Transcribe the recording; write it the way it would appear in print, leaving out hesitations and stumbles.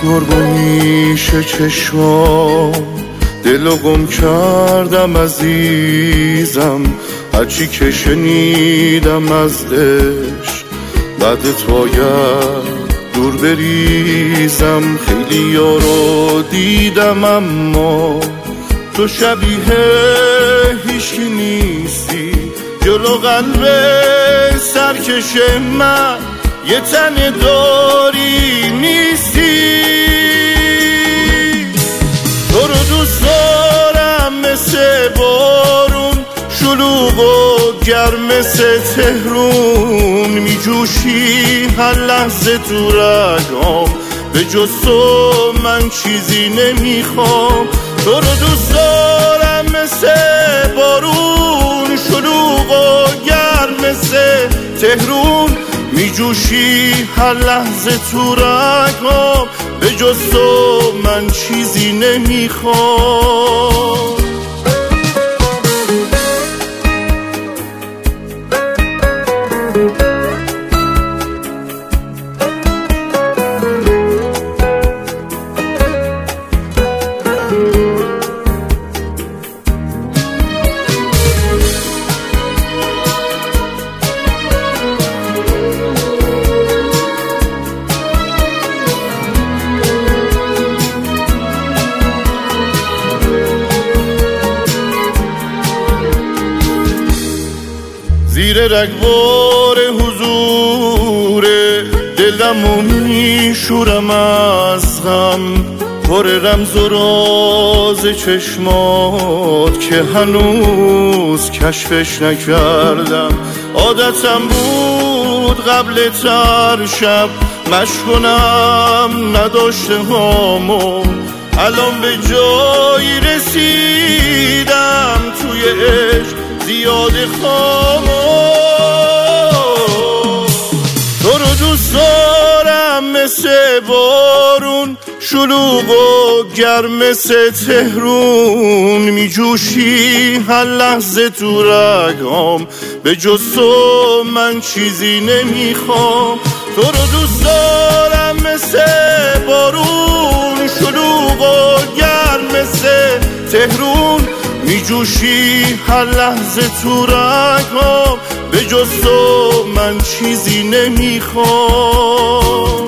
گرگ و میشه چشمام، دلو گم کردم عزیزم، هرچی که شنیدم از عشق بعدت باید دور بریزم. خیلی یارو دیدم اما تو شبیه هیچکی نیستی، جلو قلب سرکش من یه تن داری نیستی. تو رو دوست دارم مثل بارون، شلوغ و گرم مثل تهرون، میجوشی هر لحظه تو رگام، به جز تو من چیزی نمیخوام. تو رو دوست دارم مثل بارون، شلوغ و گرم مثل تهرون، میجوشی هر لحظه تو رگام، به جز تو من چیزی نمیخوام. زیر رگبار حضور دلم و میشورم از غم، پر رمز و راز چشمات که هنوز کشفش نکردم. عادتم بود قبل تر شب مشق کنم نداشته هامو، الان به جایی رسیدم توی عشق زیاد خامو. تو رو دوست دارم مثل بارون، شلوغ و گرم مثل تهرون، میجوشی هر لحظه تو رگام، به جز تو من چیزی نمیخوام. تو رو دوست دارم مثل بارون، شلوغ و گرم مثل تهرون، میجوشی هر لحظه تو رگام، به جز تو من چیزی نمیخوام.